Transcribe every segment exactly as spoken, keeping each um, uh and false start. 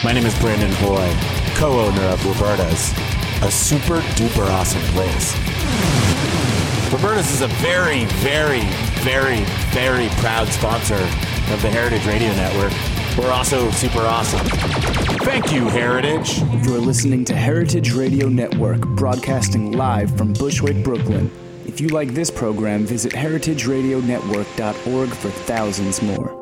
My name is Brandon Hoy, co-owner of Roberta's, a super duper awesome place. Roberta's is a very, very, very, very proud sponsor of the Heritage Radio Network. We're also super awesome. Thank you, Heritage. You're listening to Heritage Radio Network, broadcasting live from Bushwick, Brooklyn. If you like this program, visit heritage radio network dot org for thousands more.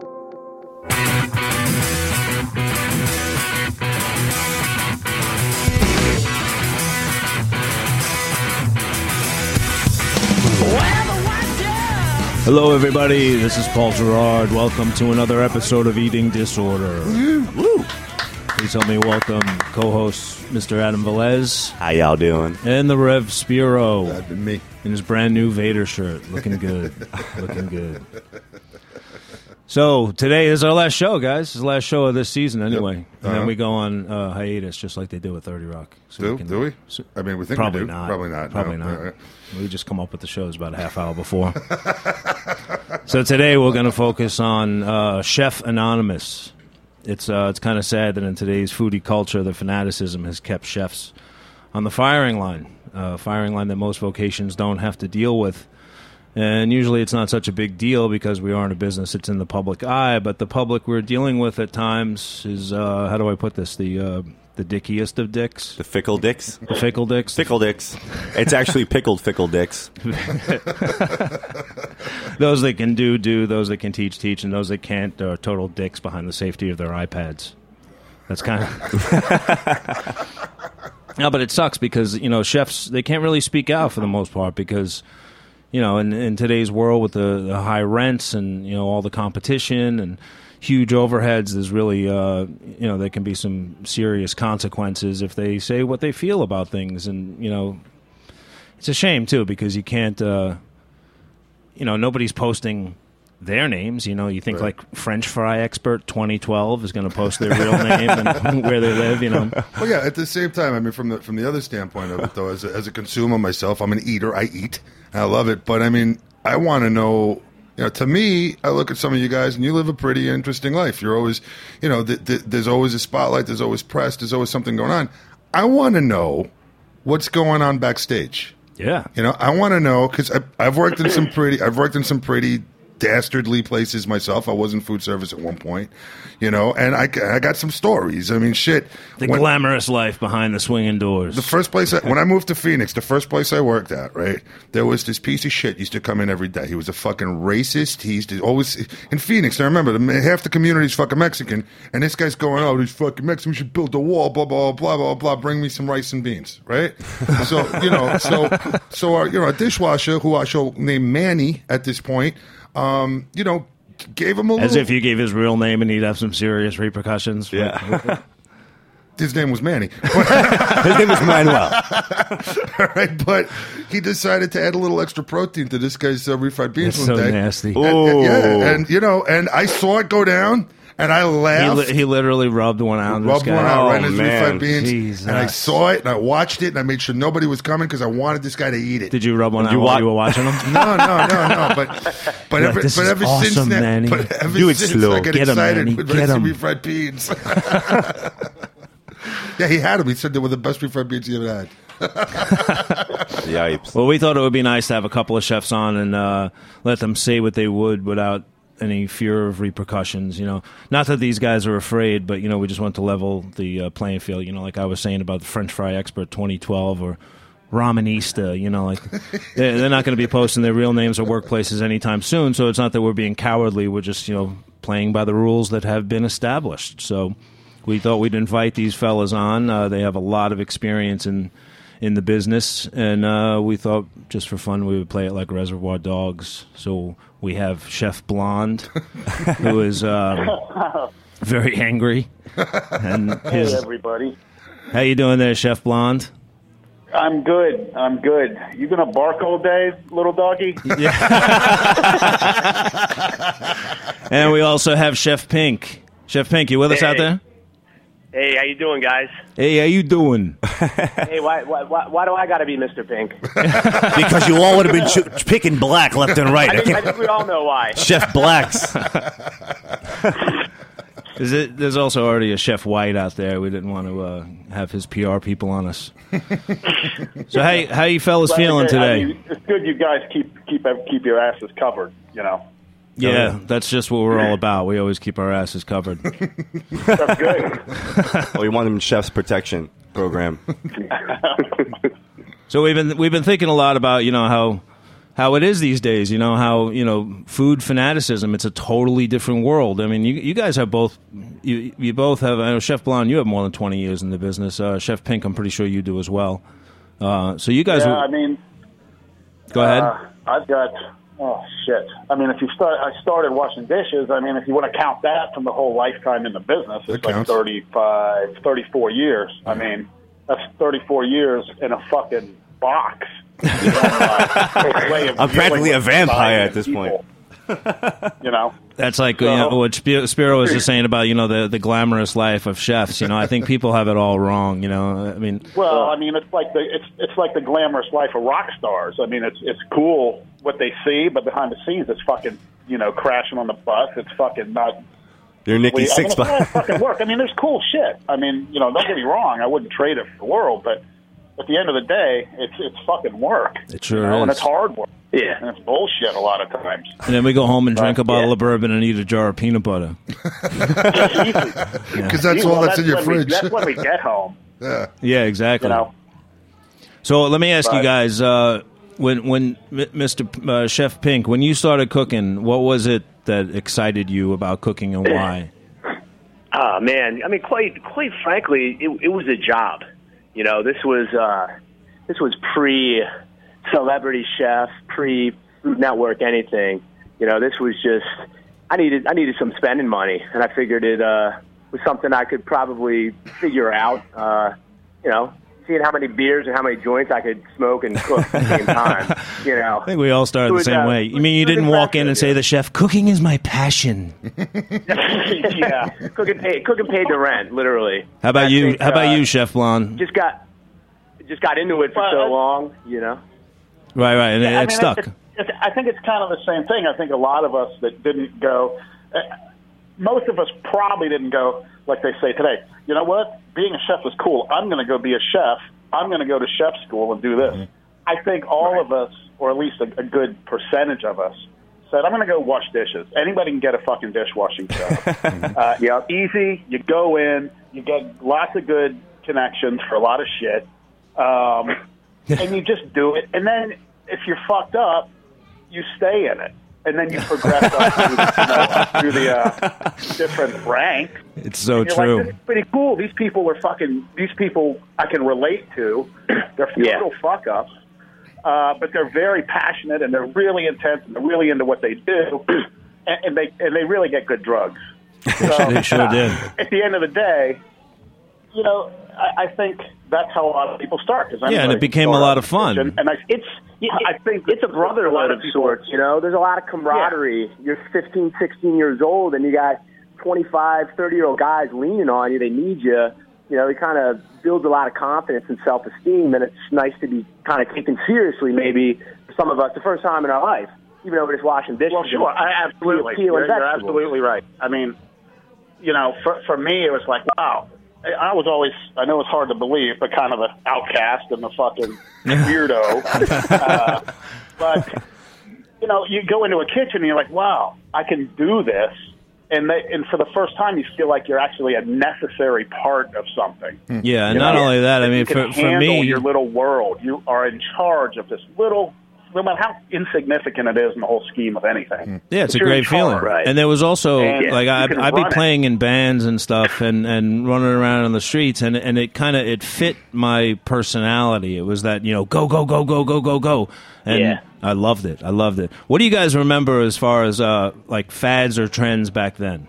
Hello, everybody. This is Paul Gerard. Welcome to another episode of Eating Disorder. Woo! Please help me welcome co-host Mister Adam Velez. How y'all doing? And the Rev Spiro. That'd be me. In his brand new Vader shirt. Looking good. Looking good. So, today is our last show, guys. This is the last show of this season, anyway. Yep. Uh-huh. And then we go on uh, hiatus, just like they do with thirty Rock. So do? we can, do we? So, I mean, we think probably we do. Not. Probably not. Probably no. not. Right. We just come up with the shows about a half hour before. So today we're going to focus on uh, Chef Anonymous. It's uh, it's kind of sad that in today's foodie culture, the fanaticism has kept chefs on the firing line, uh, firing line that most vocations don't have to deal with. And usually it's not such a big deal because we are in a business that's in the public eye, but the public we're dealing with at times is, uh, how do I put this, the uh, the dickiest of dicks? The fickle dicks? The fickle dicks? Fickle dicks. It's actually pickled fickle dicks. Those that can do, do. Those that can teach, teach. And those that can't are total dicks behind the safety of their iPads. That's kind of... No, but it sucks because, you know, chefs, they can't really speak out for the most part because... You know, in, in today's world with the, the high rents and, you know, all the competition and huge overheads, there's really, uh, you know, there can be some serious consequences if they say what they feel about things. And, you know, it's a shame, too, because you can't, uh, you know, nobody's posting their names. You know, you think right. like French Fry Expert twenty twelve is going to post their real name and where they live, you know. Well, yeah, at the same time, I mean, from the from the other standpoint of it, though, as a, as a consumer myself, I'm an eater. I eat. I love it. But, I mean, I want to know, you know, to me, I look at some of you guys, and you live a pretty interesting life. You're always, you know, th- th- there's always a spotlight. There's always press. There's always something going on. I want to know what's going on backstage. Yeah. You know, I want to know, because I've worked in some pretty, I've worked in some pretty dastardly places myself. I was in food service at one point, you know, and I, I got some stories. I mean, shit. The when, glamorous life behind the swinging doors. The first place, I, when I moved to Phoenix, the first place I worked at, right, there was this piece of shit used to come in every day. He was a fucking racist. He used to always, in Phoenix, I remember, half the community's fucking Mexican, and this guy's going, oh, these fucking Mexicans, we should build a wall, blah, blah, blah, blah, blah, bring me some rice and beans, right? So, you know, so, so our, you know, our dishwasher, who I shall name Manny at this point, Um, you know, gave him a little... As if you gave his real name and he'd have some serious repercussions. Yeah. His name was Manny. His name was Manuel. All right, but he decided to add a little extra protein to this guy's uh, refried beans That's one so day. nasty. And, and, yeah, and, you know, and I saw it go down, and I He, laughed. li- he literally rubbed one out. Rubbed this guy. one out Oh, right in his man. refried beans. Jesus. And I saw it, and I watched it, and I made sure nobody was coming because I wanted this guy to eat it. Did you rub one out you while wa- you were watching him? No, no, no, no. But but Like, ever, this but is ever awesome, since then, Manny. but ever Do it since slow. I get, Get 'em, excited Manny. with Get rice and 'em. refried beans. Yeah, he had them. He said they were the best refried beans he ever had. Yipes. Well, we thought it would be nice to have a couple of chefs on and uh, let them say what they would without any fear of repercussions. You know, not that these guys are afraid, but you know, we just want to level the uh, playing field. You know, like I was saying about the French Fry Expert twenty twelve or Ramenista. You know, like they're, they're not going to be posting their real names or workplaces anytime soon. So it's not that we're being cowardly. We're just, you know, playing by the rules that have been established. So we thought we'd invite these fellas on. Uh, they have a lot of experience in in the business, and uh, we thought just for fun we would play it like Reservoir Dogs. So we have Chef Blonde, who is um, very angry. And his, Hey, everybody. how you doing there, Chef Blonde? I'm good. I'm good. You gonna bark all day, little doggy? And we also have Chef Pink. Chef Pink, you with us Hey. out there? Hey, how you doing, guys? Hey, how you doing? Hey, why, why, why, why do I got to be Mister Pink? Because you all would have been cho- picking black left and right. I think, I think we all know why. Chef Blacks. Is it, there's also already a Chef White out there. We didn't want to uh, have his P R people on us. So how how you fellas But, feeling okay, I today? mean, it's good you guys keep keep keep your asses covered. You know, Yeah, that's just what we're all about. We always keep our asses covered. that's good. Oh, we want them chef's protection program. So we've been we've been thinking a lot about, you know, how how it is these days, you know, how, you know, food fanaticism, it's a totally different world. I mean, you you guys have both you you both have, I know Chef Blonde, you have more than twenty years in the business. Uh, Chef Pink, I'm pretty sure you do as well. Uh, so you guys Yeah, were, I mean, go ahead. Uh, I've got oh shit. I mean, if you start, I started washing dishes. I mean, if you want to count that from the whole lifetime in the business, it's That like counts. thirty-five, thirty-four years. I mean, that's thirty-four years in a fucking box. You know, uh, way of I'm practically dealing a with vampire at society this and point. people. You know, That's like you know, what Sp- Spiro was just saying about, you know, the, the glamorous life of chefs. You know, I think people have it all wrong, you know. I mean, well, I mean, it's like the it's it's like the glamorous life of rock stars. I mean, it's it's cool what they see, but behind the scenes, it's fucking you know crashing on the bus. It's fucking not. You're Nicky I mean, Six it's not fucking work. I mean, there's cool shit. I mean, you know, don't get me wrong. I wouldn't trade it for the world, but at the end of the day, it's it's fucking work. It sure you know, and is. it's hard work. Yeah. And it's bullshit a lot of times. and then we go home and drink a bottle yeah. of bourbon and eat a jar of peanut butter. Because that's all Well, that's in your when we- fridge. that's when we get home. Yeah. Yeah, exactly. You know. So let me ask you Right. guys: uh, when when M- Mister P- uh, Chef Pink, when you started cooking, what was it that excited you about cooking and why? Oh man, I mean, quite quite frankly, it, it was a job. You know, this was uh, this was pre Celebrity Chef, pre Food Network, anything. You know, this was just I needed I needed some spending money, and I figured it uh, was something I could probably figure out. Uh, you know, seeing how many beers and how many joints I could smoke and cook at the same time. You know, I think we all started It the was, same uh, way. You mean you it was didn't walk in and say, impressive, "The chef, cooking is my passion." yeah, cooking paid cooking paid the rent, literally. How about I you? think, How about uh, you, Chef Blonde? Just got just got into it for Well, so I- long, you know. Right, right, and Yeah, it, I it mean, stuck. It's, it's, I think it's kind of the same thing. I think a lot of us that didn't go, uh, most of us probably didn't go like they say today. You know what? Being a chef is cool. I'm going to go be a chef. I'm going to go to chef school and do this. Mm-hmm. I think all of us, or at least a, a good percentage of us, said, I'm going to go wash dishes. Anybody can get a fucking dishwashing job. uh, yeah, easy. You go in. You get lots of good connections for a lot of shit. Um, and you just do it. And then if you're fucked up, you stay in it. And then you progress up through, you know, up through the uh, different ranks. It's so And you're true. like, this is pretty cool. These people are fucking, these people I can relate to. They're total Yeah. fuck ups. Uh, but they're very passionate and they're really intense and they're really into what they do. and, and they and they really get good drugs. So, They sure did. At the end of the day, you know, I, I think that's how a lot of people start. 'cause Yeah, and anybody it became can a start lot out of fun. And, and I, It's I think it's a lot brotherhood of people- sorts, you know. There's a lot of camaraderie. You're fifteen, sixteen years old, and you got twenty-five, thirty-year-old guys leaning on you. They need you. You know, it kind of builds a lot of confidence and self-esteem, and it's nice to be kind of taken seriously, maybe, for some of us, the first time in our life, even though we're just washing dishes. Well, sure, I, absolutely. peeling You're, you're vegetables. absolutely right. I mean, you know, for for me, it was like, wow. I I was always, I know it's hard to believe, but kind of an outcast and the fucking weirdo. uh, but, you know, you go into a kitchen and you're like, wow, I can do this. And they, and for the first time, you feel like you're actually a necessary part of something. Yeah, and You not know? only that, I You mean, can for, for handle me, your little world. You are in charge of this little, no matter how insignificant it is in the whole scheme of anything. yeah, it's But a you're great in charge. feeling. right. And there was also And like you I, can I'd be run it. playing in bands and stuff, and, and running around on the streets, and and it kind of it fit my personality. It was that, you know, go go go go go go go, and Yeah. I loved it. I loved it. What do you guys remember as far as uh, like fads or trends back then?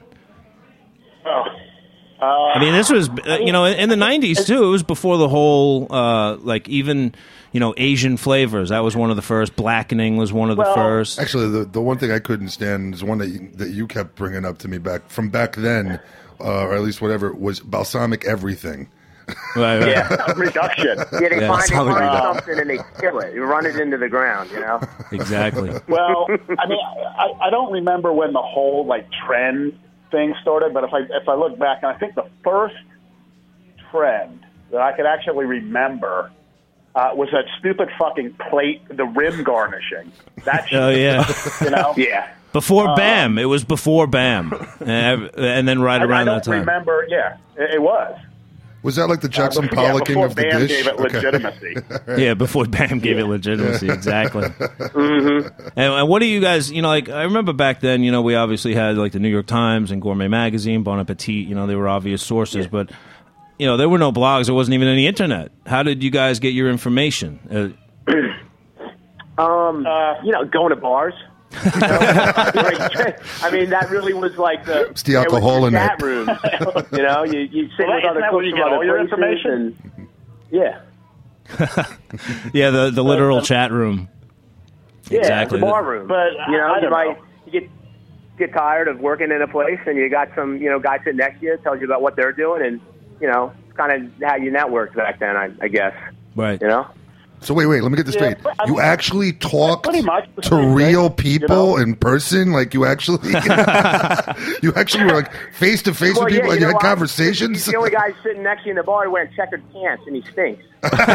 Oh. Uh, I mean, this was, uh, you know, in the nineties, too. It was before the whole, uh, like, even, you know, Asian flavors. That was one of the first. Blackening was one of the Well, first. Actually, the the one thing I couldn't stand is one that you, that you kept bringing up to me back from back then, uh, or at least whatever, was balsamic everything. Right, right. yeah, reduction. Yeah, they Yeah, find, they something find like that. something and they kill it. You run it into the ground, you know? Exactly. Well, I mean, I, I don't remember when the whole like trend thing started, but if I if I look back, and I think the first trend that I could actually remember uh, was that stupid fucking plate, the rim garnishing. That shit, Oh yeah, you know, Yeah. before Um, BAM, it was before BAM, and, and then right I, around I that don't time. remember. Yeah, it, it was. Was that like the Jackson Uh, before, yeah, Pollocking before of the BAM dish? gave it Okay. legitimacy. Yeah, before BAM gave it legitimacy, exactly. Mm-hmm. And, and what do you guys, you know, like, I remember back then, you know, we obviously had, like, the New York Times and Gourmet Magazine, Bon Appetit, you know, they were obvious sources, but, you know, there were no blogs, there wasn't even any internet. How did you guys get your information? Uh, Um, Uh, you know, going to bars. You know? I mean, that really was like the. It's the alcohol in chat it. room. You know, you you sit Well, with isn't other that where cooks you from get other all your places information? and yeah, yeah, the, the literal chat room. yeah, Exactly. the bar room. But you know, I you don't might know. you get get tired of working in a place, and you got some you know guy sitting next to you tells you about what they're doing, and you know, it's kind of how you networked back then, I, I guess. Right. You know. So wait, wait. Let me get this Yeah, straight. but I You mean, actually talked pretty much the to same real thing, people you know? in person, like you actually, you actually were like face to face Well, with yeah, people, and you you know had what? conversations. He's the only guy sitting next to you in the bar wearing checkered pants, and he stinks.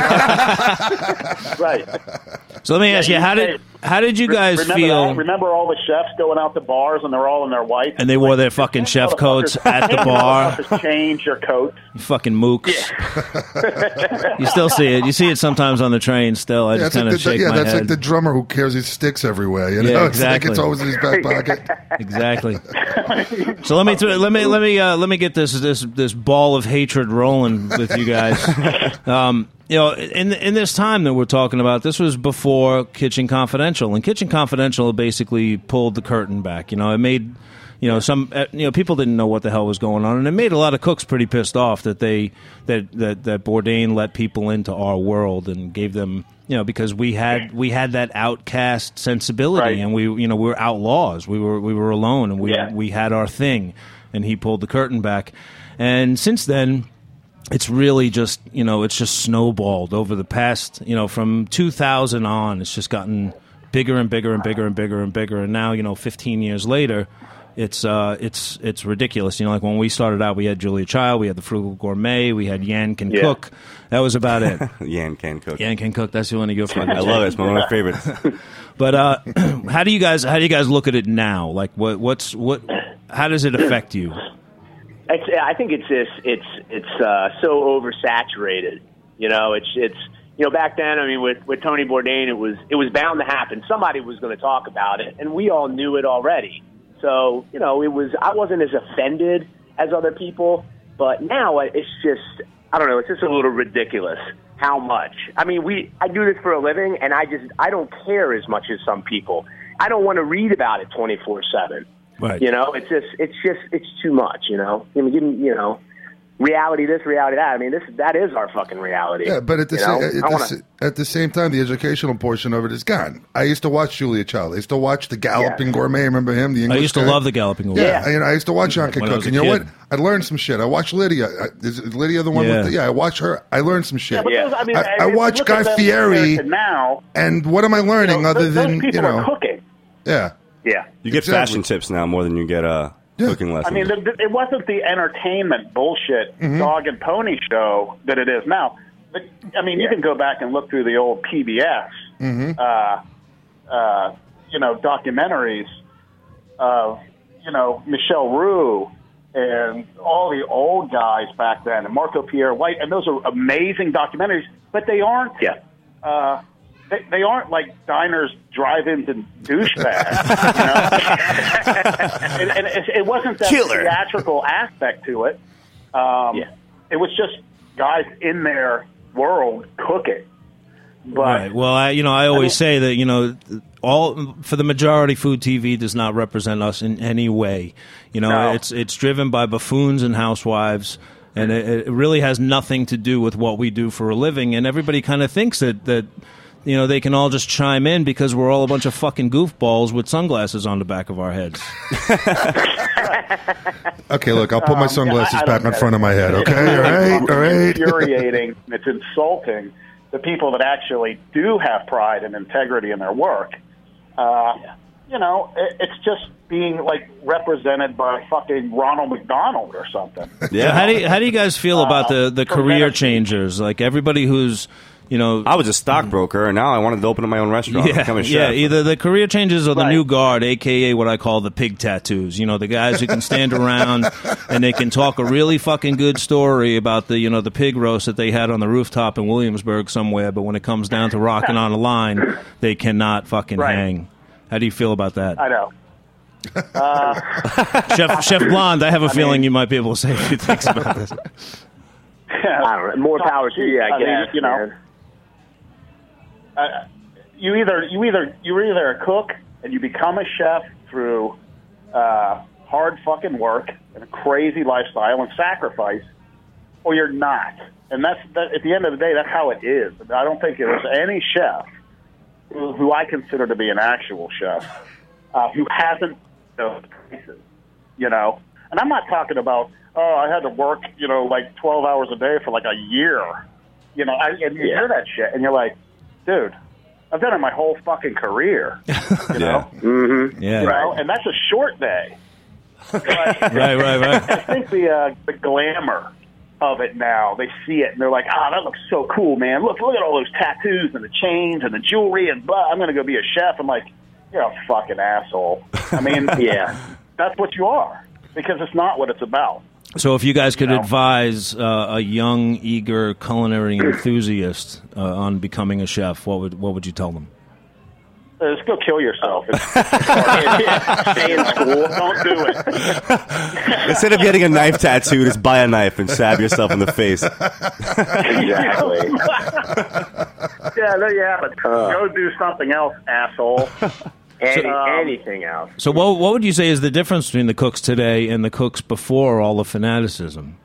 Right. So let me ask you, you how did say- how did you guys remember feel? That? Remember all the chefs going out to bars and they're all in their whites? And they wore their fucking chef coats at the bar. Change your coat. You fucking mooks. You still see it. You see it sometimes on the train still. I Yeah, just that's kind like of the, shake yeah, my that's head. like the drummer who carries his sticks everywhere. You know, Yeah, it's like exactly. it's always in his back pocket. Exactly. So let me th- let me let me uh, let me get this this this ball of hatred rolling with you guys. Um, you know, in in this time that we're talking about, this was before Kitchen Confidential, and Kitchen Confidential basically pulled the curtain back. You know, it made you know some uh, you know people didn't know what the hell was going on, and it made a lot of cooks pretty pissed off that they that that that Bourdain let people into our world and gave them. You know, because we had we had that outcast sensibility, Right. and we you know we were outlaws. We were we were alone, and we Yeah. we had our thing, and he pulled the curtain back. And since then, it's really just you know it's just snowballed over the past you know from two thousand on. It's just gotten bigger and bigger and bigger and bigger and bigger. And now you know, fifteen years later. It's uh, it's it's ridiculous. You know, like when we started out, we had Julia Child, we had the Frugal Gourmet, we had Yan Can Yeah. Cook. That was about it. Yan can cook. Yan Can Cook. That's the one to go for. I love it. It's one of my favorites. But uh, how do you guys how do you guys look at it now? Like what what's what? How does it affect you? It's, I think it's this. It's it's uh, so oversaturated. You know, it's it's you know back then. I mean, with with Tony Bourdain, it was it was bound to happen. Somebody was going to talk about it, and we all knew it already. So you know, it was. I wasn't as offended as other people, but now it's just. I don't know. It's just a little ridiculous. How much? I mean, we. I do this for a living, and I just. I don't care as much as some people. I don't want to read about it twenty-four seven. Right. You know, it's just, it's just, it's too much. You know, I mean, give me, you know, reality this, reality that. I mean, this, that is our fucking reality. Yeah, but at the, you sa- know? at, I the wanna, sa- at the same time, the educational portion of it is gone. I used to watch Julia Child. I used to watch the Galloping Yeah. Gourmet. Remember him? The English I used to guy? love the Galloping Gourmet. Yeah, and I used to watch Yan Can When I Cook. was a And you know what? kid. I learned some shit. I watched Lydia. I, is Lydia the one Yeah. with the, yeah, I watched her. I learned some shit. Yeah, but those, I mean, I- if I you watch look Guy at them Fieri, compared to now. And what am I learning You know, other those, than, those people you know, are cooking. yeah. yeah. You get Exactly. fashion tips now more than you get uh, Yeah. cooking lessons. I mean, the, the, it wasn't the entertainment bullshit Mm-hmm. dog and pony show that it is now. But, I mean, you Yeah. can go back and look through the old P B S, Mm-hmm. uh, uh, you know, documentaries of, you know, Michel Roux and all the old guys back then, and Marco Pierre White, and those are amazing documentaries, but they aren't. Yeah. Uh, they, they aren't like diners, drive-ins, and douchebags. You know? and, and it, it wasn't that Killer. theatrical aspect to it. Um, Yeah. It was just guys in their world cooking. But Right. Well, I, you know, I always say that you know, all for the majority, food T V does not represent us in any way. You know, No. it's it's driven by buffoons and housewives, and it, it really has nothing to do with what we do for a living. And everybody kind of thinks that that you know they can all just chime in because we're all a bunch of fucking goofballs with sunglasses on the back of our heads. Okay, look, I'll put my sunglasses Um, I- I back don't in front of my head, It's okay? really All right, fucking all right. infuriating. It's insulting the people that actually do have pride and integrity in their work. Uh, you know, it, it's just being like represented by fucking Ronald McDonald or something. Yeah. How do you, how do you guys feel about the, the Uh, career for changers? Like everybody who's, you know, I was a stockbroker, and now I wanted to open up my own restaurant. yeah, become a chef. yeah. Either the career changers or the Right. new guard, aka what I call the pig tattoos. You know, the guys who can stand around and they can talk a really fucking good story about the, you know, the pig roast that they had on the rooftop in Williamsburg somewhere. But when it comes down to rocking on a line, they cannot fucking Right. hang. How do you feel about that? I know. Chef Chef Blonde, I have a feeling you might be able to say a few things about this. I don't know. More power to you, I, I mean, guess. you know. man. Uh, you either you either you're either a cook and you become a chef through uh, hard fucking work and a crazy lifestyle and sacrifice, or you're not. And that's that, at the end of the day, that's how it is. I don't think there's any chef who, who I consider to be an actual chef uh, who hasn't those places, you know. And I'm not talking about oh I had to work you know like twelve hours a day for like a year, you know. I, and you Yeah. hear that shit and you're like, dude, I've done it my whole fucking career, you know. Mm-hmm. Yeah. You know, and that's a short day. But Right, right, right. I think the uh, the glamour of it now, they see it and they're like, ah, that looks so cool, man. Look, look at all those tattoos and the chains and the jewelry and blah. I'm going to go be a chef. I'm like, you're a fucking asshole. I mean, Yeah. that's what you are because it's not what it's about. So if you guys could You know? advise uh, a young, eager culinary enthusiast uh, on becoming a chef, what would what would you tell them? Uh, Just go kill yourself. Stay in school. Don't do it. Instead of getting a knife tattoo, just buy a knife and stab yourself in the face. Exactly. Yeah, there you have it. Go do something else, asshole. Any, Um, anything else. So what what would you say is the difference between the cooks today and the cooks before all the fanaticism?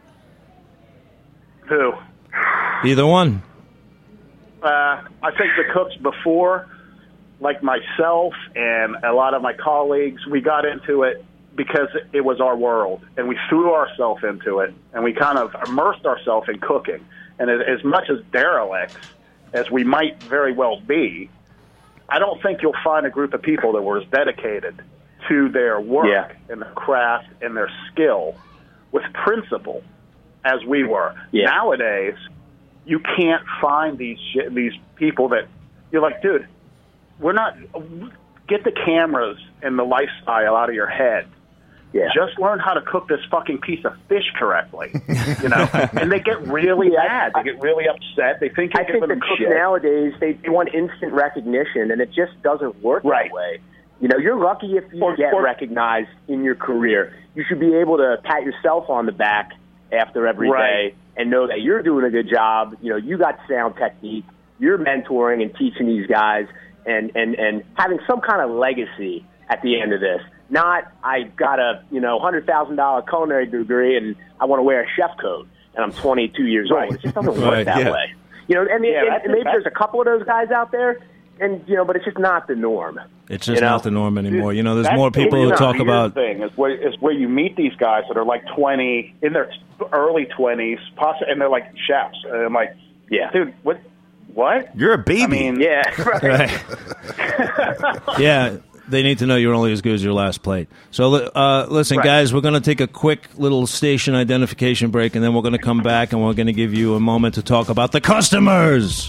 Who? Either one. Uh, I think the cooks before, like myself and a lot of my colleagues, we got into it because it was our world, and we threw ourselves into it, and we kind of immersed ourselves in cooking. And as, as much as derelicts as we might very well be, I don't think you'll find a group of people that were as dedicated to their work Yeah. and their craft and their skill with principle as we were. Yeah. Nowadays, you can't find these shit, these people that you're like, dude, we're not. Get the cameras and the lifestyle out of your head. Yeah. Just learn how to cook this fucking piece of fish correctly, you know. And they get really mad. They get really upset. They think you're I think giving the them cooks shit. nowadays, they, they want instant recognition, and it just doesn't work Right. that way. You know, you're lucky if you Or- get or- recognized in your career. You should be able to pat yourself on the back after every day Right. and know that you're doing a good job. You know, you got sound technique. You're mentoring and teaching these guys and, and, and having some kind of legacy at the end of this. Not, I got a, you know, one hundred thousand dollars culinary degree and I want to wear a chef coat and I'm twenty-two years Right. old. It just doesn't work Right, that yeah. way. You know, and, Yeah, and, that's- and maybe that's- there's a couple of those guys out there, and you know, but it's just not the norm. It's just You know? not the norm anymore. You know, there's That's more people the who talk weird about. thing is where, is where you meet these guys that are like twenty in their early twenties, possi and they're like chefs. And I'm like, Yeah. dude, what? What? You're a baby. I mean, Yeah, right. Right. Yeah, they need to know you're only as good as your last plate. So, li- uh, listen, Right. guys, we're going to take a quick little station identification break, and then we're going to come back and we're going to give you a moment to talk about the customers.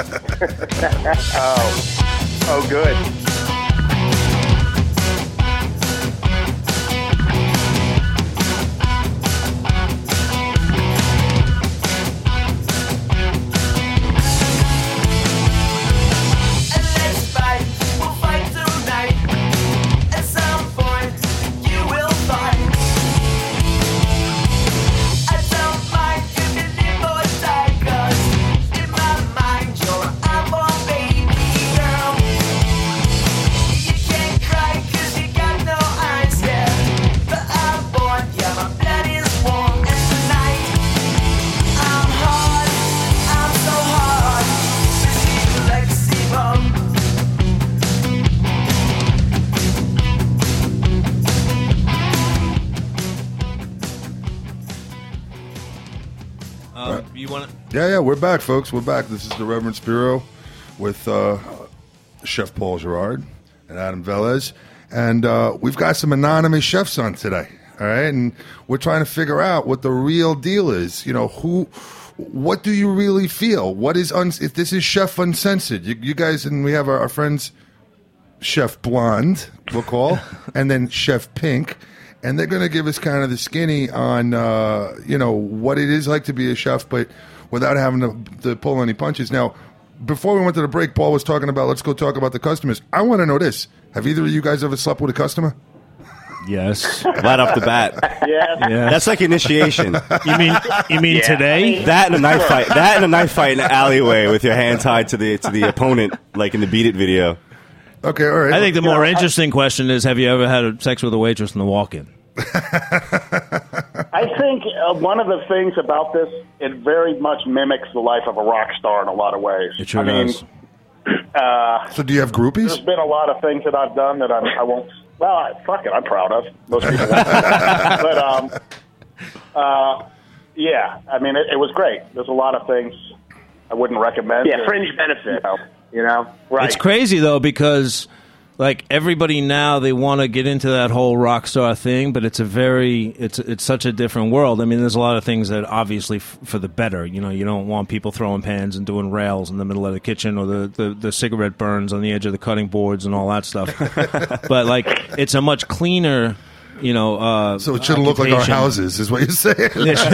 oh, good. And let's fight, we'll fight tonight. At some point, you will find. I don't mind if you live or die, 'cause in my mind you're an unborn baby girl. You can't cry 'cause you got no eyes, yeah. But I'm born, yeah, my blood is warm. And tonight, I'm hard, I'm so hard. Flexible. Uh, you want to? Yeah, yeah, we're back, folks. We're back. This is the Reverend Spiro with uh, Chef Paul Gerard and Adam Velez. and uh, we've got some anonymous chefs on today. All right, and we're trying to figure out what the real deal is. You know, who, what do you really feel? What is un- if this is Chef Uncensored? You, you guys, and we have our, our friends, Chef Blonde, we'll call, and then Chef Pink, and they're going to give us kind of the skinny on, uh, you know, what it is like to be a chef, but without having to, to pull any punches. Now, before we went to the break, Paul was talking about, let's go talk about the customers. I want to know this. Have either of you guys ever slept with a customer? Yes. Right off the bat. Yeah. Yeah. That's like initiation. You mean you mean Yeah. today? That and a knife fight. That and a knife fight in the alleyway with your hand tied to the to the opponent, like in the Beat It video. Okay, all right. I think the more interesting question is: have you ever had sex with a waitress in the walk-in? I think uh, one of the things about this, it very much mimics the life of a rock star in a lot of ways. It sure I mean, does. uh, So do you have groupies? there's been a lot of things that I've done that I'm, I won't. Well, I, fuck it, I'm proud of. Most people won't. But um, uh, yeah, I mean, it, it was great. There's a lot of things I wouldn't recommend. Yeah, fringe benefits. You know, right? It's crazy though because like everybody now they want to get into that whole rock star thing, but it's a very it's it's such a different world. I mean, there's a lot of things that obviously f- for the better. You know, you don't want people throwing pans and doing rails in the middle of the kitchen or the, the, the cigarette burns on the edge of the cutting boards and all that stuff. But like, it's a much cleaner. You know, uh, So it shouldn't look like our occupation. houses, is what you're saying.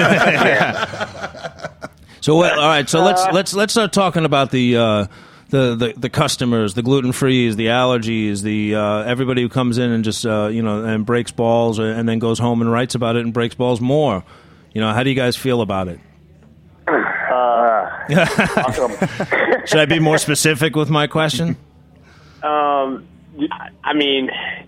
So well, all right, so let's let's let's start talking about the uh, the, the the customers, the gluten frees, the allergies, the uh, everybody who comes in and just uh, you know and breaks balls and then goes home and writes about it and breaks balls more. You know, how do you guys feel about it? Awesome. Should I be more specific with my question? Um, I mean,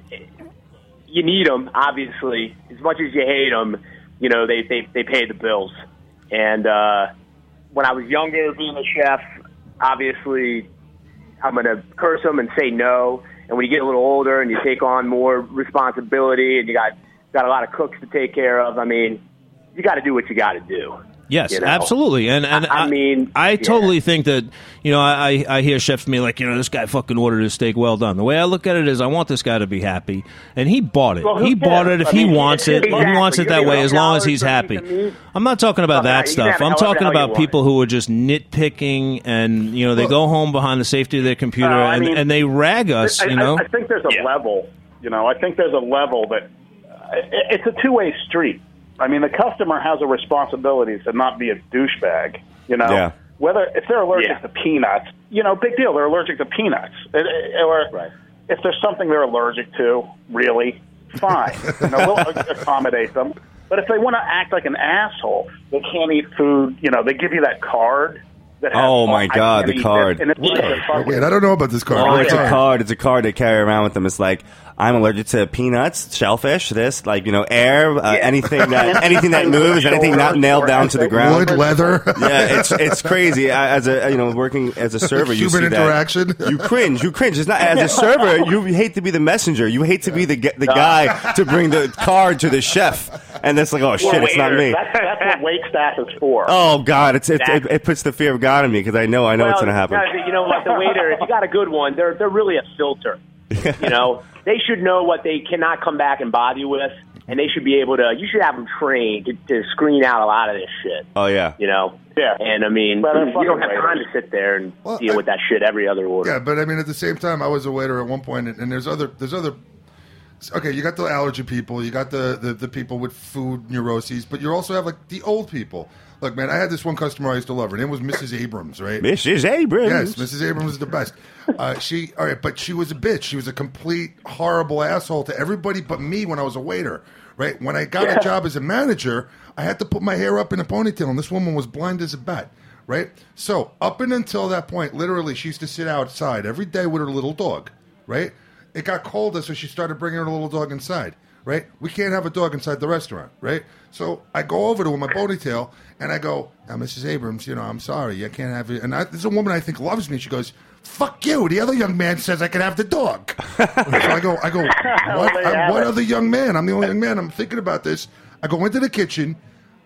you need them, obviously. As much as you hate them, you know, they, they, they pay the bills. And uh, when I was younger, being a chef, obviously, I'm going to curse them and say no. And when you get a little older and you take on more responsibility and you got got a lot of cooks to take care of, I mean, you got to do what you got to do. Yes, You know? absolutely, and and I- I mean, I yeah. totally think that you know I I hear chefs be like, you know, this guy fucking ordered his steak well done. The way I look at it is, I want this guy to be happy, and he bought it. Well, who he bought cares? it if I he mean, wants it. exactly. He wants it that You're way gonna as long as have he's dollars for a happy. piece of meat? I'm not talking about Fuck that that. You can stuff. have I'm however the talking hell you about want people who are just nitpicking, and you know they go home behind the safety of their computer Uh, I and mean, and they rag us. I, You know, I, I think there's a Yeah. level. You know, I think there's a level that uh, it, it's a two-way street. I mean, the customer has a responsibility to not be a douchebag. You know, Yeah. whether if they're allergic Yeah. to peanuts, you know, big deal. They're allergic to peanuts, It- it- or Right. if there's something they're allergic to, really, fine. You know, we'll accommodate them. But if they want to act like an asshole, they can't eat food. You know, they give you that card. That has, Oh, my I God, can't the eat this," card. And it's like a fucking- Wait, I don't know about this card. Oh, What it's a card? card. It's a card they carry around with them. It's like, I'm allergic to peanuts, shellfish, this, like, you know, air, uh, anything that anything that moves, anything not nailed down to the ground. Wood, leather. Yeah, it's it's crazy. I, as a you know, working as a server, you Human see interaction. that. You cringe. You cringe. It's not as a server. You hate to be the messenger. You hate to be the ge- the guy to bring the card to the chef, and it's like, oh shit, it's not me. That's, that's what wait staff is for. Oh God, it's, it's it, Exactly. it puts the fear of God in me because I know I know what's Well, going to happen. no, You know, like the waiter, if you got a good one, they're they're really a filter. You know, they should know what they cannot come back and bother you with, and they should be able to. You should have them trained to, to screen out a lot of this shit. Oh yeah. You know, Yeah. And I mean, Well, they're you don't have fucking time waiters. to sit there and Well, deal I- with that shit every other order. Yeah, but I mean, at the same time, I was a waiter at one point, and, and there's other, there's other. Okay, you got the allergy people, you got the, the the people with food neuroses, but you also have like the old people. Look, man, I had this one customer I used to love. Her name was Missus Abrams, right? Missus Abrams. Yes, Missus Abrams is the best. Uh, she, all right, but she was a bitch. She was a complete horrible asshole to everybody but me when I was a waiter. Right? When I got a job as a manager, I had to put my hair up in a ponytail, and this woman was blind as a bat. Right? So up and until that point, literally, she used to sit outside every day with her little dog. Right? It got colder, so she started bringing her little dog inside. Right? We can't have a dog inside the restaurant. Right? So I go over to her with my ponytail, and I go, now, Missus Abrams, you know, I'm sorry, I can't have it. And I, there's a woman I think loves me. She goes, fuck you. The other young man says I can have the dog. So I go, I go, what, they I, have what it. other young man? I'm the only young man. I'm thinking about this. I go into the kitchen.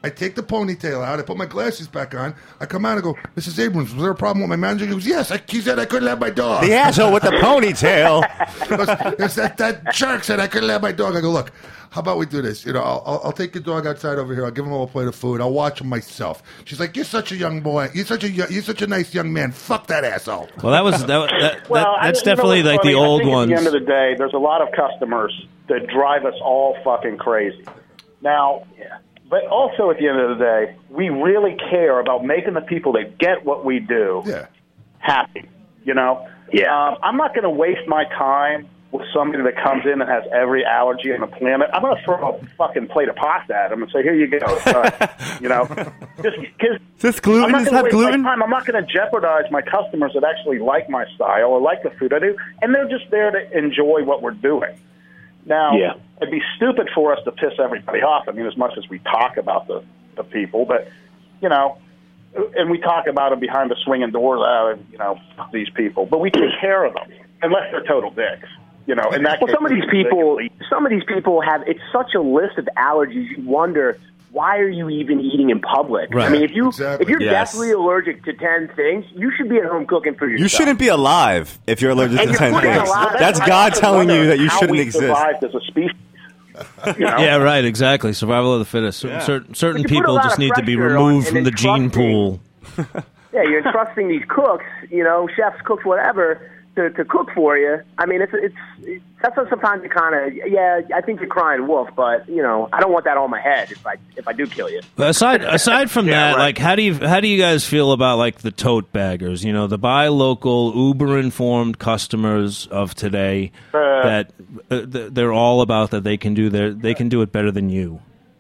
I take the ponytail out. I put my glasses back on. I come out and go, Missus Abrams, was there a problem with my manager? He goes, yes. I, he said I couldn't have my dog. The asshole with the ponytail. It's that, that jerk said I couldn't have my dog. I go, look, how about we do this? You know, I'll, I'll, I'll take your dog outside over here. I'll give him a little plate of food. I'll watch him myself. She's like, you're such a young boy. You're such a you're such a nice young man. Fuck that asshole. Well, that was that, that, Well, that that's I, you know definitely what's like funny? the old I think ones. At the end of the day, there's a lot of customers that drive us all fucking crazy. Now, but also at the end of the day, we really care about making the people that get what we do Yeah. happy. You know? Yeah. Um, I'm not going to waste my time with somebody that comes in and has every allergy on the planet. I'm going to throw a fucking plate of pasta at them and say, here you go. Uh, you know? Just because. Is this gluten? I'm not Does it going to have waste gluten? my time. I'm not going to jeopardize my customers that actually like my style or like the food I do, and they're just there to enjoy what we're doing. Now, Yeah. it'd be stupid for us to piss everybody off. I mean, as much as we talk about the, the people, but, you know, and we talk about them behind the swinging doors, uh, you know, these people, but we take care of them, unless they're total dicks. You know, in that Well, case, some of these they can people, leave. some of these people have. It's such a list of allergies. You wonder, why are you even eating in public? Right. I mean, if you Exactly. if you're Yes. deathly allergic to ten things, you should be at home cooking for yourself. You shouldn't be alive if you're allergic And to you're ten fucking things. alive. That's I God often telling wonder you that you how shouldn't we exist. survived as a species. You know? Yeah, right. Exactly. Survival of the fittest. Certain, Yeah. certain, certain But you put a people lot just of need to be pressure on removed an from the gene entrusting- pool. Yeah, you're entrusting these cooks, you know, chefs, cooks, whatever, to, to cook for you. I mean, it's it's, it's that's what sometimes you kind of yeah. I think you're crying wolf, but you know, I don't want that on my head if I if I do kill you. But aside aside from Yeah, that, right. like how do you how do you guys feel about like the tote baggers? You know, the buy local, uber informed customers of today Uh, that uh, th- they're all about that they can do their they can do it better than you.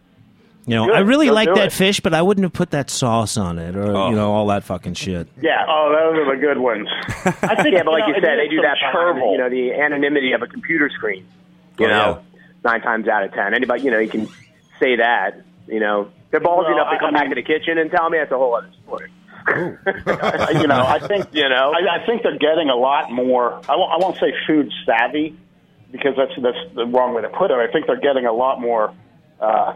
You know, Good, I really they'll like do that it. fish, but I wouldn't have put that sauce on it, or Oh. you know, all that fucking shit. Yeah, oh, those are the good ones. I think, Yeah, but like you, know, said, it they is do that some per, time. you know, the anonymity of a computer screen. You Oh, know, nine times out of ten, anybody, you know, you can say that. You know, they're ballsy Well, enough to I- come I back mean- to the kitchen and tell me that's a whole other story. you know, I think You know? I, I think they're getting a lot more. I won't, I won't say food savvy because that's that's the wrong way to put it. I think they're getting a lot more uh,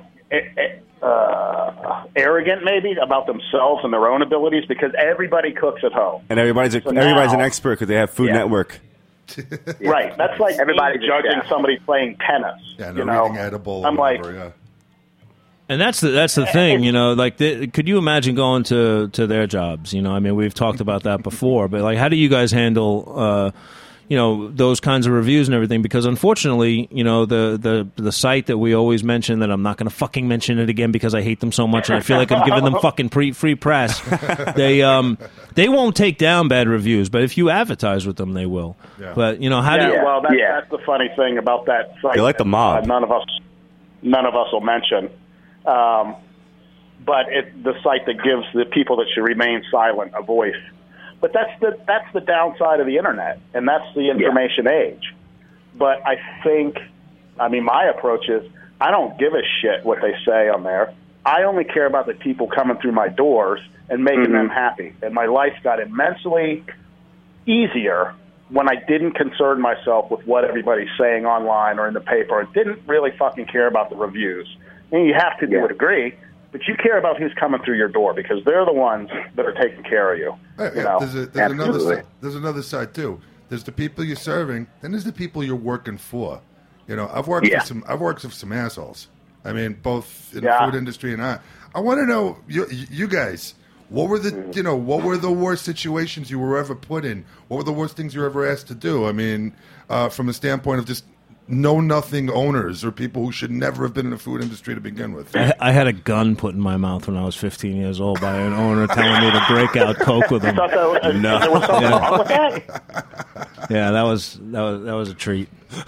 uh, arrogant, maybe, about themselves and their own abilities because everybody cooks at home. And everybody's a, So everybody's an now- expert because they have Food Yeah. Network. Right. That's like Everybody me just- judging yeah. somebody playing tennis. Yeah, and you they're know, eating edible. I'm or like, whatever, yeah. And that's the that's the thing, you know. Like, the, could you imagine going to, to their jobs? You know, I mean, we've talked about that before, but like, how do you guys handle, uh, you know, those kinds of reviews and everything? Because unfortunately, you know, the the the site that we always mention, that I'm not going to fucking mention it again because I hate them so much and I feel like I'm giving them fucking pre, free press. They um they won't take down bad reviews, but if you advertise with them, they will. Yeah. But you know, how do yeah, you? well, that's, Yeah. that's the funny thing about that site. They're like the mob. Uh, none of us, none of us will mention. Um, but it, the site that gives the people that should remain silent a voice. But that's the that's the downside of the internet, and that's the information age. But I think, I mean, my approach is I don't give a shit what they say on there. I only care about the people coming through my doors and making Mm-hmm. them happy. And my life got immensely easier when I didn't concern myself with what everybody's saying online or in the paper and didn't really fucking care about the reviews. I mean, you have to, Yeah. to a degree, but you care about who's coming through your door because they're the ones that are taking care of you. Hey, you know? there's a, there's another Absolutely. side, there's another side too. There's the people you're serving, then there's the people you're working for. You know, I've worked Yeah. for some I've worked with some assholes. I mean, both in Yeah. the food industry and I. I want to know you, you guys. What were the you know what were the worst situations you were ever put in? What were the worst things you were ever asked to do? I mean, uh, from a standpoint of just know nothing owners or people who should never have been in the food industry to begin with. I, I had a gun put in my mouth when I was fifteen years old by an owner telling me to break out coke with him. I thought that was, No. there was something Yeah. wrong with that. Yeah, that was that was that was a treat.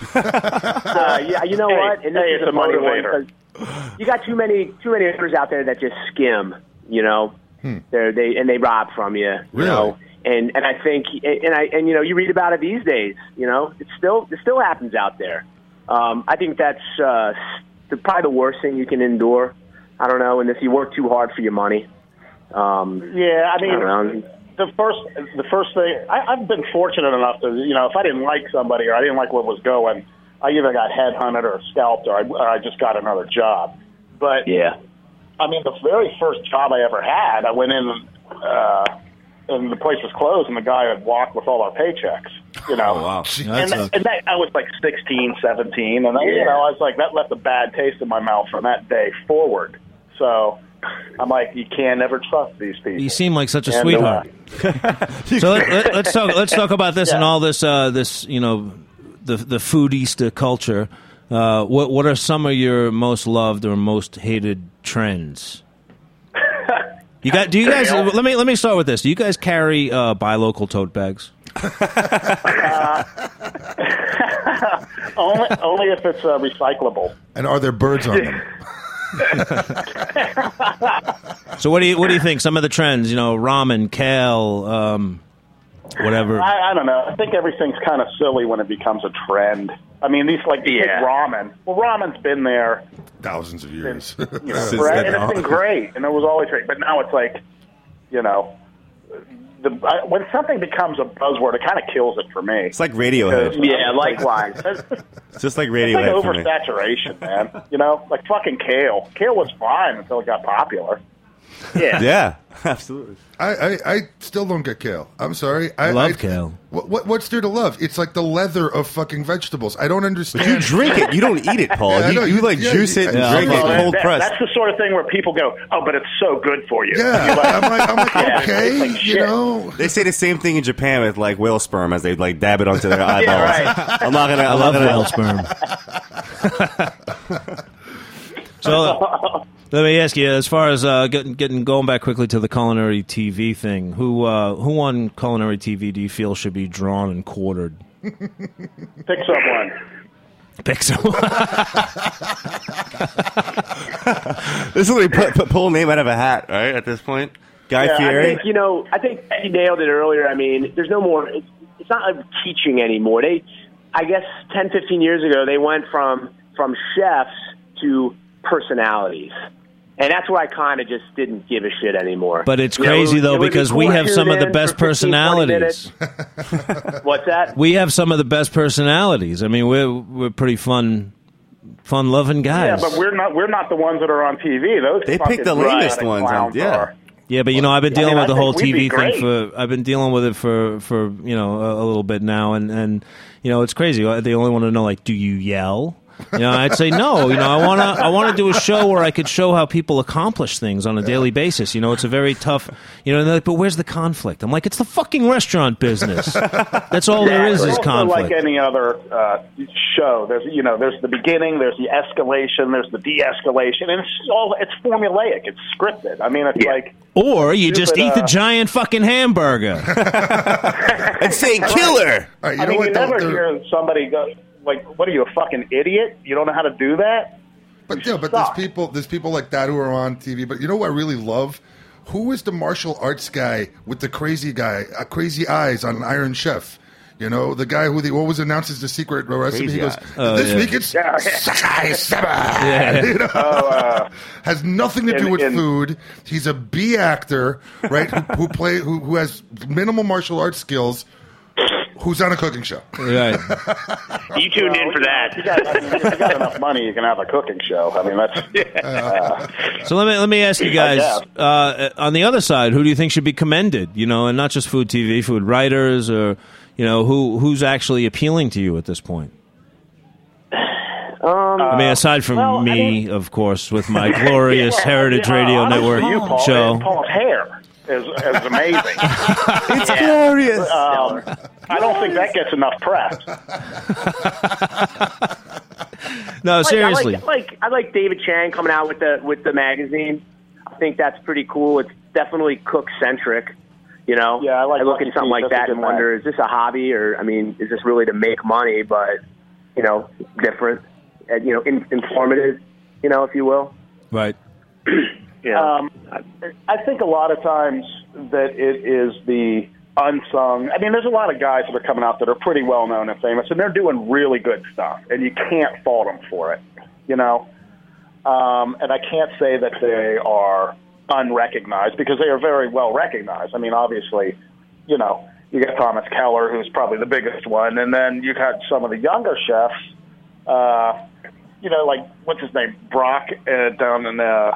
Uh, yeah, you know Hey, what? And this hey, is it's a funny one, motivator. 'cause you got too many too many owners out there that just skim. You know, Hmm. they're they and they rob from you. You Really? know, and and I think and I and you know you read about it these days. You know, it still it still happens out there. Um, I think that's uh, the, probably the worst thing you can endure. I don't know, and if you work too hard for your money. Um, Yeah, I mean, I don't know. the first the first thing I, I've been fortunate enough to you know if I didn't like somebody or I didn't like what was going, I either got headhunted or scalped or I, or I just got another job. But Yeah. I mean, the very first job I ever had, I went in, uh, and the place was closed, and the guy had walked with all our paychecks. You know, Oh, wow. and, that, and that, I was like sixteen, seventeen, and I, you know, I was like, that left a bad taste in my mouth from that day forward. So I'm like, you can never trust these people. You seem like such a And, sweetheart. uh, So let, let, let's talk. Let's talk about this Yeah. and all this. Uh, this, you know, the the foodista culture. Uh, what what are some of your most loved or most hated trends? You got? Do you guys? Let me let me start with this. Do you guys carry uh, buy local tote bags? uh, only, only if it's uh, recyclable. And are there birds on them? So what do you what do you think? Some of the trends, you know, ramen, kale, um, whatever. I, I don't know. I think everything's kind of silly when it becomes a trend. I mean, these like you Yeah. take ramen. Well, ramen's been there, Thousands of years. you know, Since right? then and it's been great, and it was always great. But now it's like, you know, the I, when something becomes a buzzword, it kind of kills it for me. It's like Radiohead. Yeah, likewise. It's It's just like like Radiohead for me. oversaturation, man. You know, like fucking kale. Kale was fine until it got popular. Yeah. Yeah, absolutely. I, I, I still don't get kale. I'm sorry. I Love I, kale. What, what what's there to love? It's like the leather of fucking vegetables. I don't understand. You drink it. You don't eat it, Paul. Yeah, I you, know. you like Yeah, juice you- it and Yeah, drink well, it Well, cold that- pressed. That's the sort of thing where people go, "Oh, but it's so good for you." Yeah, You're like, I'm like, I'm like Yeah, okay, it's like you shit. know. They say the same thing in Japan with like whale sperm as they like dab it onto their eyeballs. right. I'm not gonna. I I'm love not gonna, whale sperm. So let me ask you, as far as uh, getting, getting going back quickly to the culinary T V thing, who uh, who on culinary T V do you feel should be drawn and quartered? pick someone. Pick some. This is what they put, put, pull a name out of a hat, right? At this point, Guy Yeah, I Fieri. think, you know, I think you nailed it earlier. I mean, there's no more, it's, it's not like teaching anymore. They, I guess ten, fifteen years ago, they went from, from chefs to personalities. And that's where I kind of just didn't give a shit anymore. But it's You know, crazy, it though, would be because cool we to have tune some of the in best for fifteen, twenty personalities. minutes. What's that? We have some of the best personalities. I mean, we're we're pretty fun, fun-loving Yeah, guys. but we're not. We're not the ones that are on T V. Those They fucking pick the lamest idiotic ones on- clowns yeah. are. Yeah, but you know, I've been I dealing mean, with the I whole think T we'd V be thing great. for. I've been dealing with it for for you know a, a little bit now, and and you know it's crazy. They only want to know like, do you yell? You know, I'd say no. You know, I want to I want to do a show where I could show how people accomplish things on a daily basis. You know, it's a very tough. You know, and they're like, but where's the conflict? I'm like, it's the fucking restaurant business. That's all there is It's is also conflict. like any other uh, show. There's you know, there's the beginning, there's the escalation, there's the de-escalation, and it's all it's formulaic. It's scripted. I mean, it's like Or you just Stupid, eat the uh, giant fucking hamburger. and say killer. All right, you I know mean, what? you though? never There- hear somebody go like, "What are you, a fucking idiot? You don't know how to do that?" But You yeah, but there's suck. people, there's people like that who are on T V. But you know what I really love? Who is the martial arts guy with the crazy guy, uh, crazy eyes on Iron Chef? You know, the guy who the, always announces the secret recipe. Crazy He goes, eyes. Oh, "This yeah. week it's Yeah. Sakai Seba." Yeah. You know? Oh, uh, Has nothing to do in- with in- food. He's a B actor, right? who, who play who, who has minimal martial arts skills. Who's on a cooking show? Right. You tuned in for that. You got, I mean, if you got enough money, you can have a cooking show. I mean, that's uh, So let me let me ask you guys uh, on the other side, who do you think should be commended? You know, and not just food T V, food writers, or you know, who who's actually appealing to you at this point? Um, I mean, aside from well, I me, mean- of course, with my glorious well, Heritage yeah, Radio honestly, Network you, Paul, show. Paul's hair is, is amazing. It's glorious. Um, I don't think that gets enough press. No, Like, seriously. I like, I like I like David Chang coming out with the with the magazine. I think that's pretty cool. It's definitely cook centric. You know, Yeah, I like I look Lucky at something Feet. like That's a that good and wonder: is this a hobby, or I mean, is this really to make money? But you know, different, uh, you know, in, informative, you know, if you will. Right. Yeah. Um, I think a lot of times that it is the unsung. I mean, there's a lot of guys that are coming out that are pretty well known and famous, and they're doing really good stuff, and you can't fault them for it, you know. Um, and I can't say that they are unrecognized because they are very well recognized. I mean, obviously, you know, you got Thomas Keller, who's probably the biggest one, and then you got some of the younger chefs. Uh, you know, like what's his name, Brock, uh, down in uh,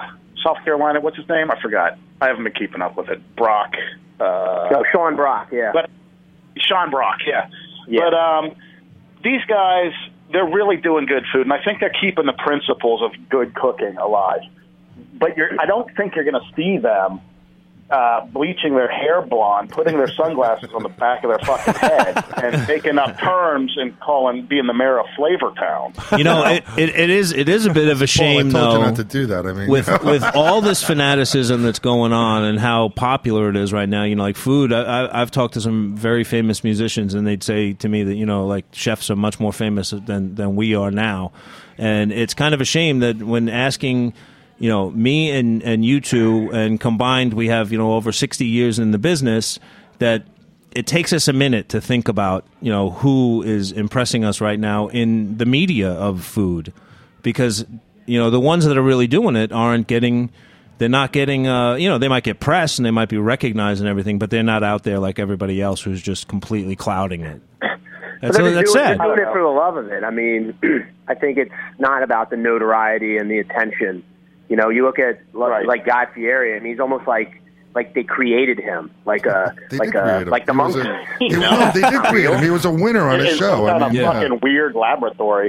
South Carolina. What's his name? I forgot. I haven't been keeping up with it. Brock. Uh, No, Sean Brock, yeah. But Sean Brock, yeah. Yeah. But um, these guys, they're really doing good food, and I think they're keeping the principles of good cooking alive. But you're, I don't think you're going to see them uh, bleaching their hair blonde, putting their sunglasses on the back of their fucking head, and making up terms and calling being the mayor of Flavortown. You know, it, it, it is it is a bit of a shame, Paul, I told though. you not to do that. I mean, with with all this fanaticism that's going on and how popular it is right now, you know, like food. I, I, I've talked to some very famous musicians, and they'd say to me that, you know, like chefs are much more famous than than we are now, and it's kind of a shame that when asking, you know, me and, and you two, and combined we have, you know, over sixty years in the business, that it takes us a minute to think about, you know, who is impressing us right now in the media of food. Because, you know, the ones that are really doing it aren't getting, they're not getting, uh, you know, they might get press and they might be recognized and everything, but they're not out there like everybody else who's just completely clouding it. That's, But they're that's doing, sad. They're doing it for the love of it. I mean, I think it's not about the notoriety and the attention. You know, you look at Right. like Guy Fieri, and he's almost like like they created him, like a They like did create a him. like the He was monkey. a- he was- they did create him. He was a winner on his It's show. some I kind mean, of yeah. fucking weird laboratory.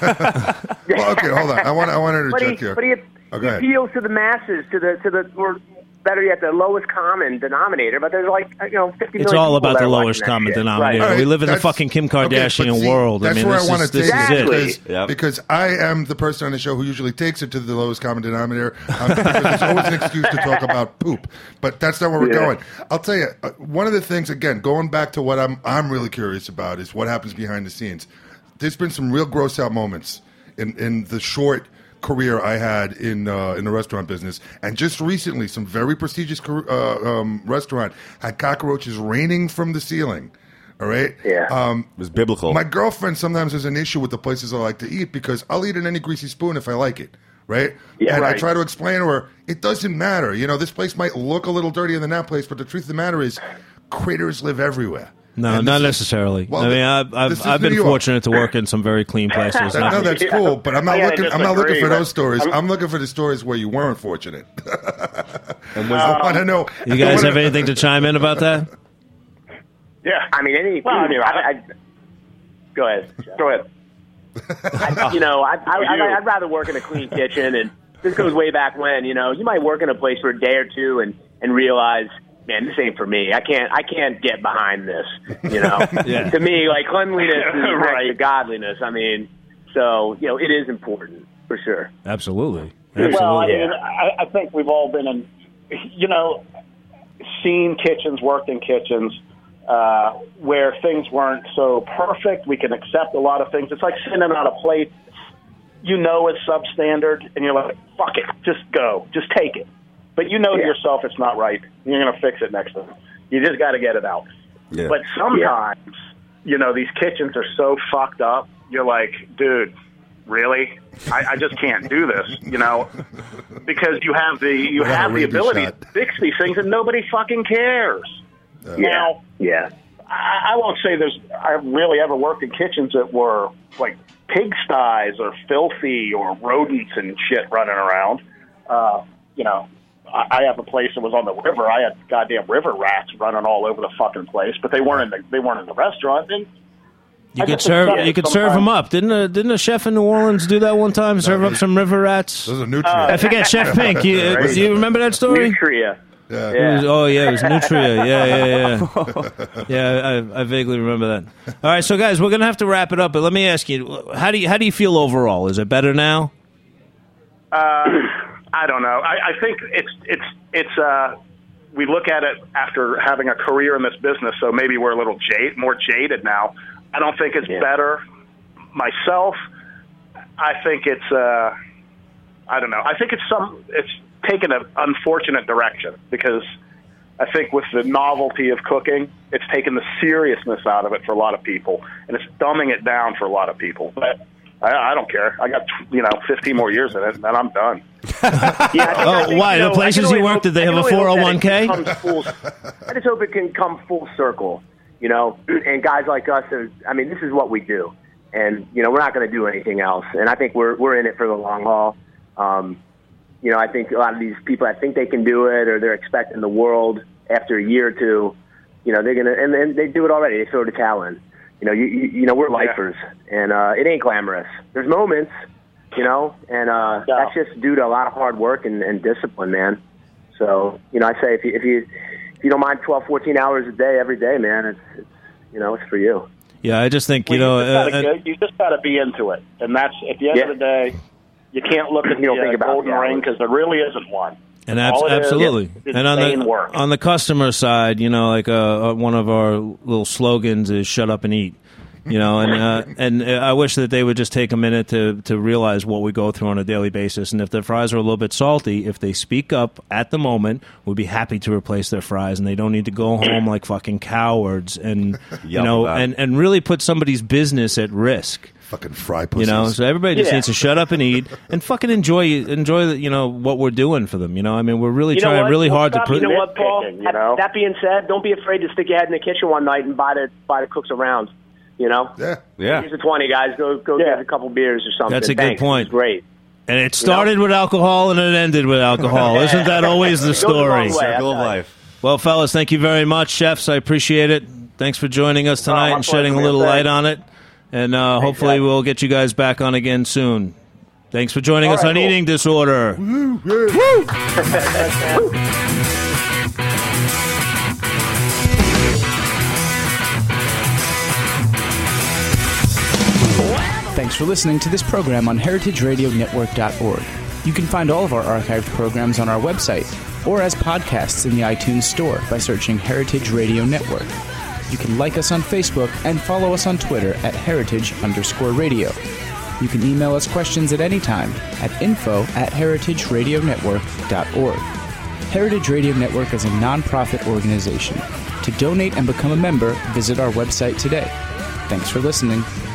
Well, okay, hold on. I want I want to But he, interject here. but he, Oh, go he ahead. appeals to the masses, to the to the or better yet, the lowest common denominator. But there's like you know fifty It's million all people about that the are watching lowest that common shit. denominator. All right, We live in the that's- fucking Kim okay, Kardashian but see, world. That's I mean, where this I want is, to this take is it it. because, Yep. because I am the person on the show who usually takes it to the lowest common denominator. Um, because there's always an excuse to talk about poop, but that's not where we're Yeah. going. I'll tell you, uh, one of the things again, going back to what I'm I'm really curious about is what happens behind the scenes. There's been some real gross out moments in in the short career I had in uh, in the restaurant business, and just recently, some very prestigious car- uh, um, restaurant had cockroaches raining from the ceiling. All right, Yeah. Um, It was biblical. my girlfriend sometimes has an issue with the places I like to eat because I'll eat in any greasy spoon if I like it, right? Yeah, and I right. try to explain to her it doesn't matter. You know, this place might look a little dirtier than that place, but the truth of the matter is, critters live everywhere. No, And not this is- necessarily. well, I mean, th- I've this I've, is I've New been York. fortunate to work in some very clean places. I Not- know that's Yeah. cool, but I'm not I gotta looking. I'm not disagree, looking for but those stories. I'm, I'm- looking for the stories where you weren't fortunate. And was- I want to know. you I guys wanna- have anything to chime in about that? Yeah. I mean, any. Well, I mean, I- I, I, go ahead. Go ahead. I, you know, I, I, you. I, I'd rather work in a clean kitchen, and this goes way back when. You know, you might work in a place for a day or two and and realize, man, this ain't for me. I can't I can't get behind this. You know, Yeah. to me, like cleanliness is next Right. to godliness. I mean, so you know, it is important for sure. Absolutely. Well, I Absolutely. mean, I, I think we've all been in, you know, seen kitchens, worked in kitchens uh, where things weren't so perfect. We can accept a lot of things. It's like sending out a plate you know is substandard, and you're like, fuck it, just go, just take it. But you know to Yeah. yourself it's not right. You're going to fix it next time. You just got to get it out. Yeah. But sometimes, you know, these kitchens are so fucked up. You're like, dude, really? I, I just can't do this, you know, because you have the you Without have a the rabies ability shot. to fix these things, and nobody fucking cares. Now, Yeah. I, I won't say there's I've really ever worked in kitchens that were like pigsties or filthy or rodents and shit running around. Uh, you know, I, I have a place that was on the river. I had goddamn river rats running all over the fucking place, but they weren't in the they weren't in the restaurant. And You I could just serve. accept You it could serve sometimes. them up. Didn't a, didn't a chef in New Orleans do that one time? Serve up some river rats. Those are nutrients. I forget Chef Pink. You, Right. do you remember that story? Nutria. yeah. It was- oh yeah, it was Nutria. Yeah, yeah, yeah. Yeah, I, I vaguely remember that. All right, so guys, we're gonna have to wrap it up. But let me ask you, how do you how do you feel overall? Is it better now? Uh, I don't know. I, I think it's it's it's. Uh, we look at it after having a career in this business, so maybe we're a little jade, more jaded now. I don't think it's Yeah. better myself. I think it's. Uh, I don't know. I think it's some. It's taken an unfortunate direction because I think with the novelty of cooking, it's taken the seriousness out of it for a lot of people, and it's dumbing it down for a lot of people. But I, I don't care. I got you know fifteen more years in it, and I'm done. Yeah, I Oh, think, why? you The know, places I can you only worked, hope- did they I have can a only hope four oh that one k? it comes full- I just hope it can come full circle, you know. And guys like us, are, I mean, this is what we do, and you know, we're not going to do anything else. And I think we're we're in it for the long haul. Um, you know, I think a lot of these people, I think they can do it, or they're expecting the world after a year or two. You know, they're gonna, and, and they do it already. They throw the towel in. You know, you you, you know, we're lifers, and uh, it ain't glamorous. There's moments, you know, and uh, Yeah. that's just due to a lot of hard work and, and discipline, man. So, you know, I say if you if you if you don't mind twelve, fourteen hours a day every day, man, it's, it's you know, it's for you. Yeah, I just think, you Well, know... you just uh, gotta get- you just got to be into it, and that's at the end Yeah. of the day. You can't look at You don't the think uh, about golden the ring hours. because there really isn't one. And abs- All it is absolutely, is and on insane the work. on the customer side, you know, like uh, uh, one of our little slogans is "Shut up and eat," you know, and uh, and uh, I wish that they would just take a minute to to realize what we go through on a daily basis, and if their fries are a little bit salty, if they speak up at the moment, we'd be happy to replace their fries, and they don't need to go home like fucking cowards, and you Yell know, about it. and and really put somebody's business at risk. Fucking fry You pussies. know, so everybody just Yeah. needs to shut up and eat and fucking enjoy enjoy the, you know, what we're doing for them. You know, I mean, we're really You know trying what? really Don't hard to stop- put. You know what, Paul? Nitpicking, you That- know? That being said, don't be afraid to stick your head in the kitchen one night and buy the buy the buy the cooks around. You know, Yeah. here's a twenty, guys. Go go Yeah. get a couple beers or something. That's a good Thanks. point. It's great. And it started with alcohol and it ended with alcohol. Isn't that always the It goes a long story? way. Circle of that's life. Well, fellas, thank you very much, chefs. I appreciate it. Thanks for joining us tonight my and shedding a pleasure, little man. light on it. And uh, hopefully guys. we'll get you guys back on again soon. Thanks for joining All us right, on cool. Eating Disorder. Thanks for listening to this program on heritage radio network dot org. You can find all of our archived programs on our website or as podcasts in the iTunes Store by searching Heritage Radio Network. You can like us on Facebook and follow us on Twitter at heritage underscore radio. You can email us questions at any time at info at heritage radio network dot org. Heritage Radio Network is a non-profit organization. To donate and become a member, visit our website today. Thanks for listening.